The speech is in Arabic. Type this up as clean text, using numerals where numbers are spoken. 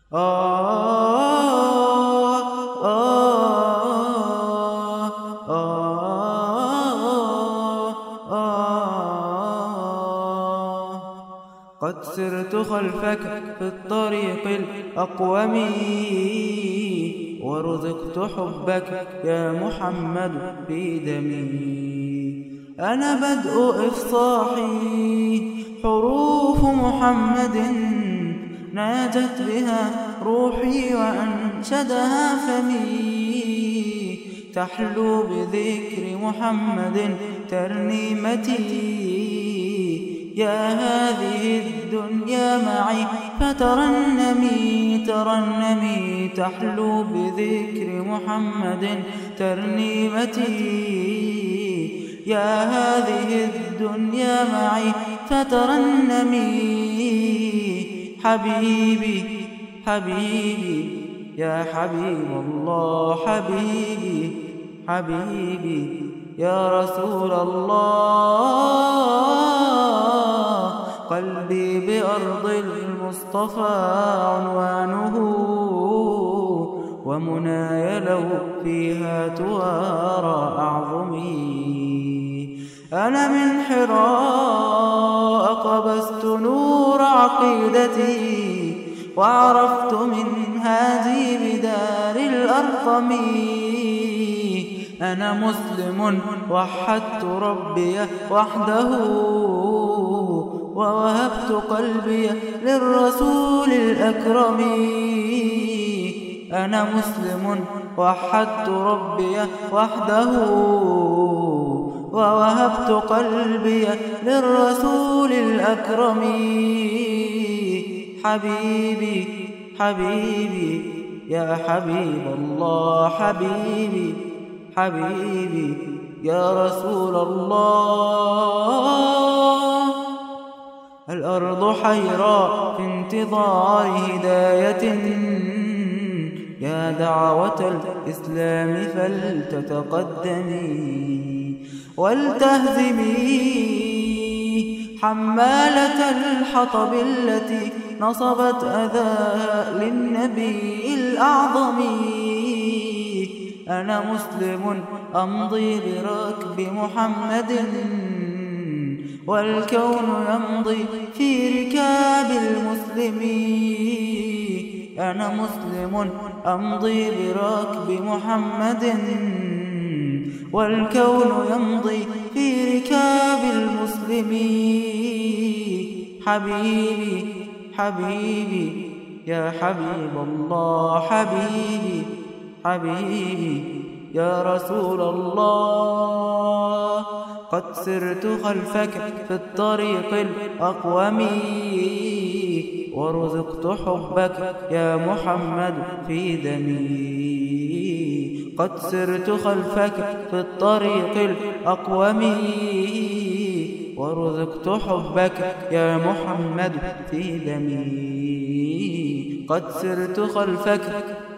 قد سرت خلفك في الطريق الأقوم ورزقت حبك يا محمد في دمي. أنا بدء إفصاحي حروف محمد ناجت بها روحي وأنشدها فمي. تحلو بذكر محمد ترنيمتي يا هذه الدنيا معي فترنمي ترنمي. تحلو بذكر محمد ترنيمتي يا هذه الدنيا معي فترنمي. حبيبي حبيبي يا حبيب الله حبيبي حبيبي يا رسول الله. قلبي بأرض المصطفى عنوانه ومناي لو فيها توارى أعظمي. أنا من حراء قبست نور عقيدتي وعرفت منهاجي بدار الأرقم. أنا مسلم وحدت ربي وحده ووهبت قلبي للرسول الأكرم. أنا مسلم وحدت ربي وحده ووهبت قلبي للرسول الأكرم. حبيبي حبيبي يا حبيب الله حبيبي حبيبي يا رسول الله. الأرض حيراء في انتظار هداية يا دعوة الإسلام فلتتقدمي ولتهزمي حمالة الحطب التي نصبت أذى للنبي الأعظم. أنا مسلم أمضي بركب محمد والكون يمضي في ركاب المسلمين. أنا مسلم أمضي بركب محمد والكون يمضي في ركاب المسلمين. حبيبي حبيبي يا حبيب الله حبيبي حبيبي يا رسول الله. قد سرت خلفك في الطريق الأقوم ورزقت حبك يا محمد في دمي. قد سرت خلفك في الطريق الأقوم ورزقت حبك يا محمد في دمي. قد سرت خلفك